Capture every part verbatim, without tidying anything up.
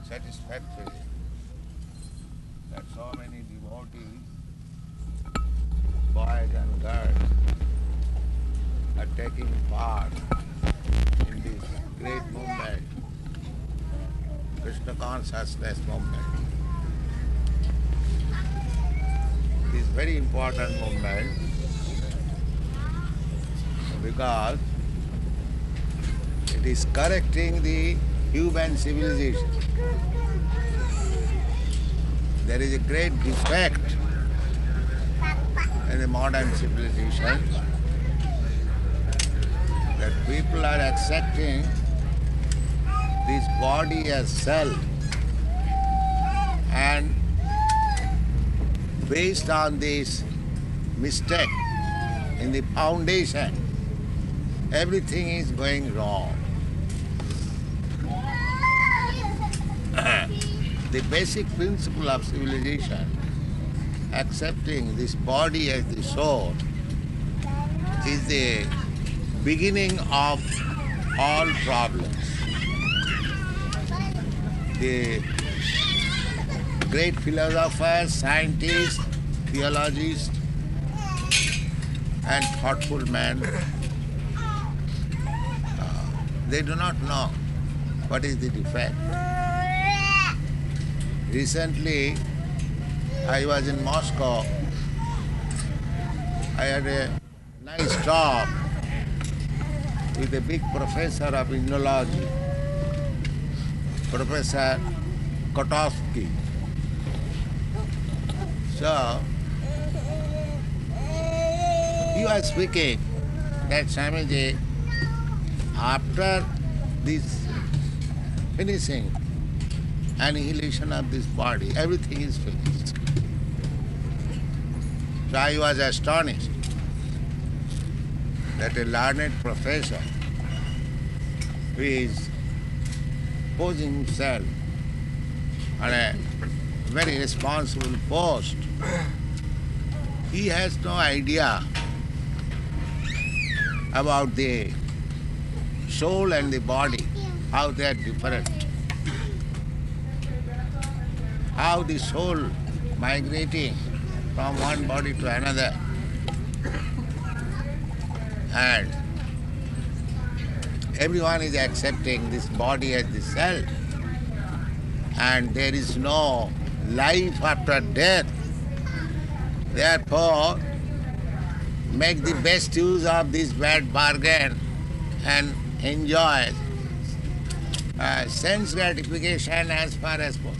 satisfactory that so many devotees, boys and girls, are taking part in this great movement, Krishna consciousness movement. It is very important movement because it is correcting the human civilization. There is a great defect in the modern civilization that people are accepting this body as self, and based on this mistake in the foundation, everything is going wrong. The basic principle of civilization, accepting this body as the soul, is the beginning of all problems. The great philosophers, scientists, theologists, and thoughtful men, uh, they do not know what is the defect. Recently, I was in Moscow. I had a nice talk with a big professor of Indology, Professor Kotovsky. So, he was speaking that Swamiji, after this finishing annihilation of this body, everything is finished. So I was astonished that a learned professor who is posing himself on a very responsible post, he has no idea about the soul and the body, how they are different, how the soul migrating from one body to another, and everyone is accepting this body as the self, and there is no life after death. Therefore, make the best use of this bad bargain and enjoy uh, sense gratification as far as possible.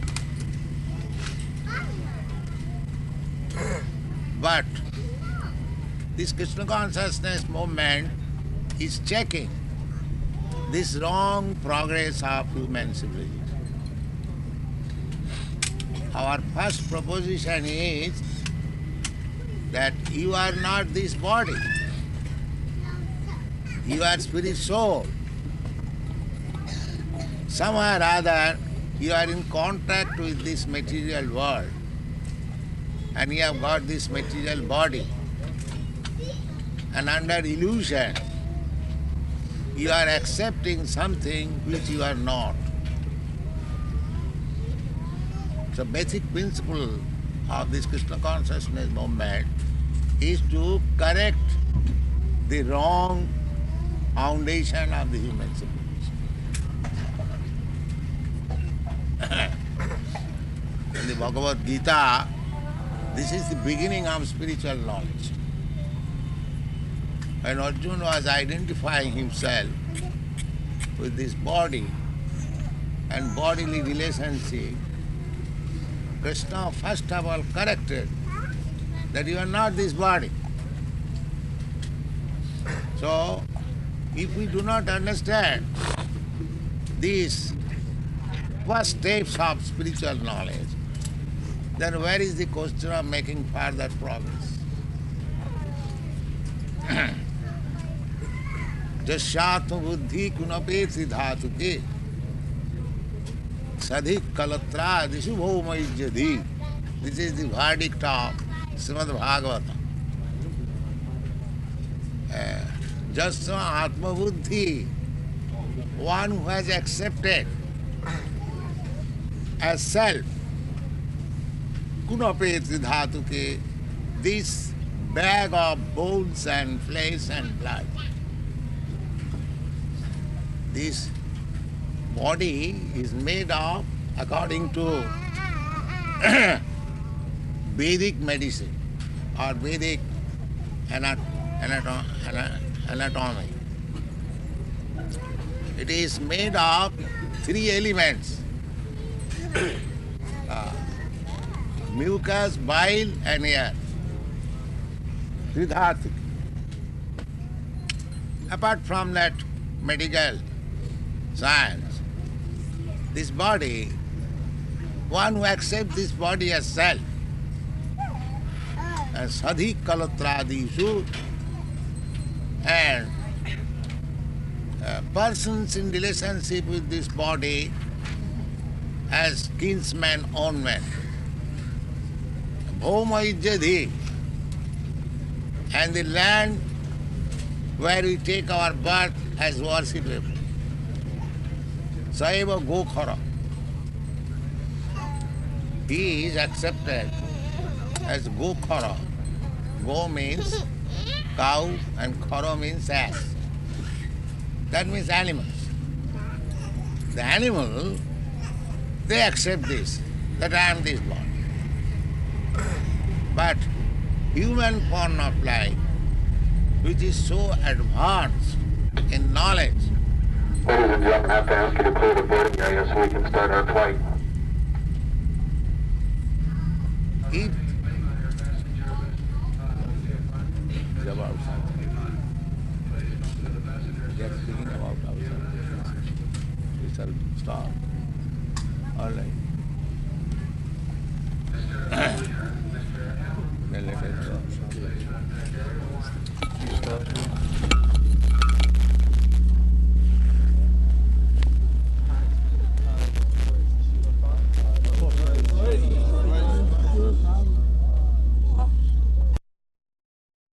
But this Krishna consciousness movement is checking this wrong progress of human civilization. Our first proposition is that you are not this body. You are spirit soul. Somewhere or other, you are in contact with this material world, and you have got this material body. And under illusion, you are accepting something which you are not. So basic principle of this Krishna consciousness movement is to correct the wrong foundation of the human civilization. In the Bhagavad Gita, this is the beginning of spiritual knowledge. When Arjuna was identifying himself with this body and bodily relationship, Krishna first of all corrected that you are not this body. So, if we do not understand these first steps of spiritual knowledge, then where is the question of making further progress? Jasyatma buddhi kunapeti dhatuke sadhik kalatra disubho maijjadhi. This is the verdict of Srimad Bhagavata. Uh, Jasya Atma Buddhi, one who has accepted as self. Kunapeti dhatuke, this bag of bones and flesh and blood. This body is made of, according to Vedic medicine or Vedic anat- anato- ana- anatomy. It is made of three elements. uh, mucus, bile and air. Tridhatu. Apart from that medical science, this body, one who accepts this body as self, as sadhi kalatradishu, and uh, persons in relationship with this body as kinsman, own man. Bhoma ijjadhi, and the land where we take our birth as worshipable. Saiva Gokhara. He is accepted as Gokhara. Go means cow and Khara means ass. That means animals. The animal, they accept this, that I am this body. But human form of life, which is so advanced in knowledge. Ladies and gentlemen, I have to ask you to clear the boarding area so we can start our flight. If about something, they are speaking about ourselves. We shall stop. All right. Then let us go.